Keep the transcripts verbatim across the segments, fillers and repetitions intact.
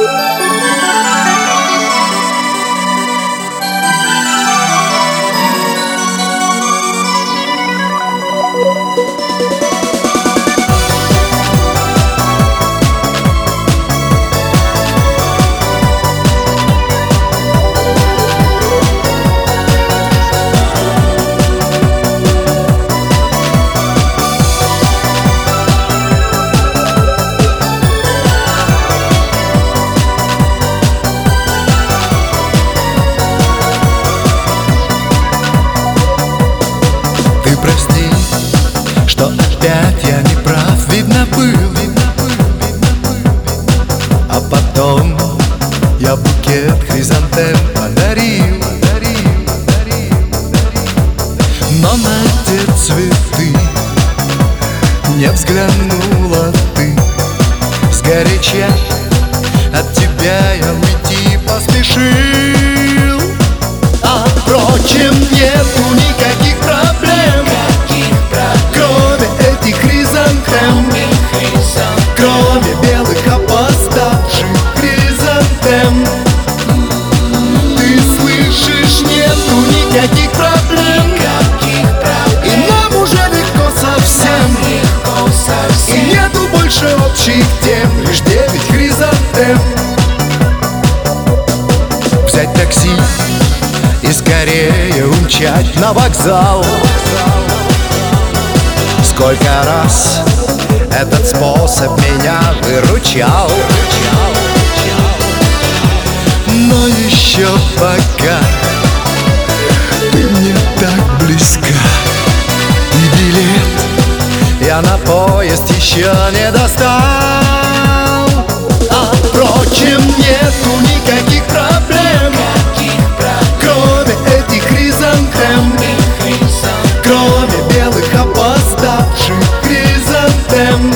Прости, что опять я не прав, видно был. А потом я букет хризантем подарил. Но на те цветы не взглянула ты. Сгоряча от тебя я уйти поспешил. А впрочем, нету никаких проблем, кроме этих хризантем, кроме белых опоздавших хризантем. Ты слышишь, нету никаких проблем, и нам уже легко совсем, и нету больше общих тем, лишь девять хризантем. Взять такси и скорее умчать на вокзал. Сколько раз этот способ меня выручал. Но еще пока ты мне так близка, и билет я на поезд еще не достал. А впрочем, нету никаких проблем, кроме этих хризантем, кроме белых опоздавших хризантем.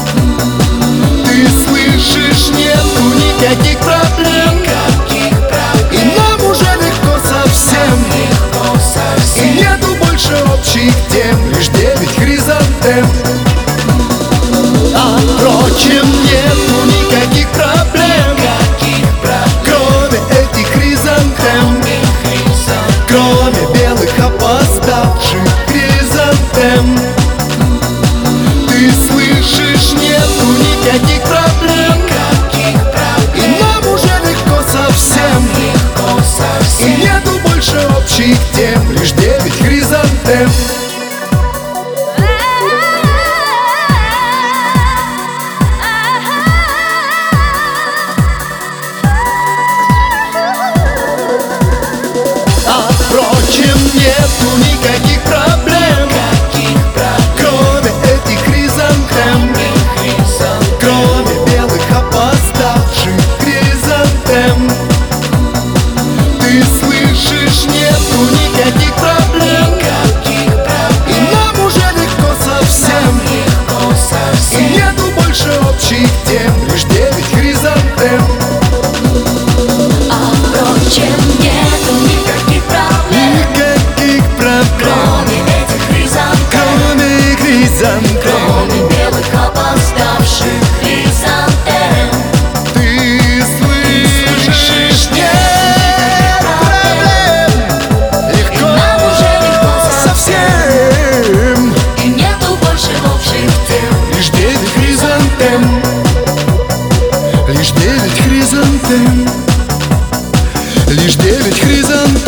Ты слышишь, нету никаких проблем, и нам уже легко совсем, и нету больше общих тем, лишь девять хризантем. А впрочем, нету никаких проблем, кроме этих хризантем, кроме белых опоздавших хризантем. Ты слышишь, нету никаких проблем, и нам уже легко совсем, и нету больше общих тем, лишь девять хризантем. Впрочем, нету никаких проблем, кроме этих хризантем, кроме белых опоздавших хризантем. Ты слышишь, нету никаких проблем, и нам уже легко совсем, и нету больше общих тем, лишь девять хризантем. А впрочем, нету никаких проблем, кроме этих хризантем, кроме хризантем, кроме белых опоздавших хризантем. ты слышишь, нет проблем, легко, нам уже легко совсем, и нету больше общих тем, лишь девять хризантем, лишь девять хризантем, лишь девять хризантем.